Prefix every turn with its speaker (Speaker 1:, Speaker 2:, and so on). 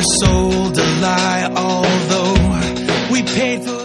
Speaker 1: were sold a lie, although we paid for